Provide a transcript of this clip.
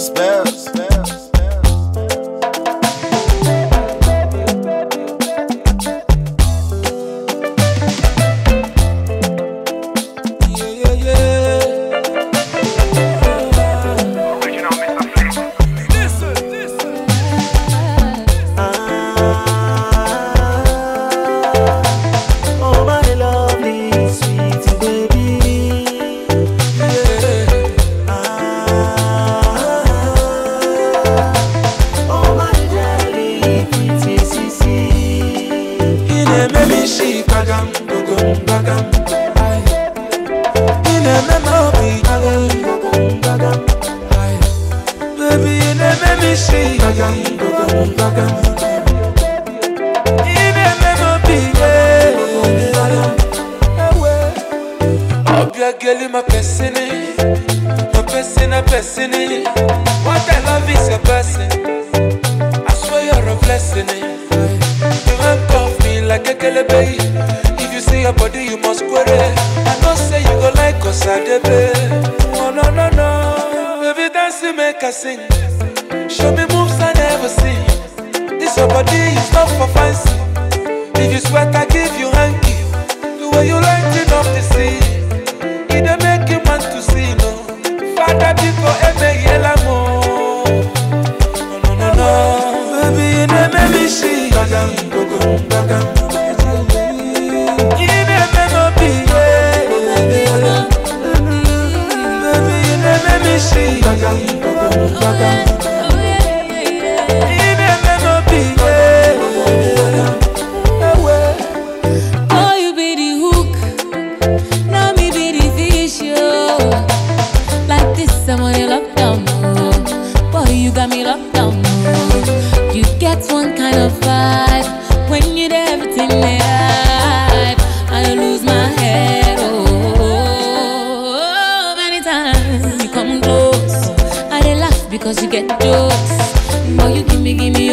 spells. What I love is a blessing. I swear you're a blessing. You handcuff me like a kelebe. If you see your body, you must query. I know say you go like us at the bed. Oh no no no, baby dance to make us sing. Show me moves I never see. This your body is not for fancy. If you sweat, I give you hanky. The way you lighten up the sea, it don't make you want to see no. Father, people, eme yela mo. No no no, baby, you never me see. Bagam, bagam, bagam. You never know be. Baby, you never me see. Bagam, bagam, bagam. Got me locked down, no. You get one kind of vibe when you're there, everything right. I lose my head, oh. Many times you come close, I dey laugh because you get jokes. Boy, you give me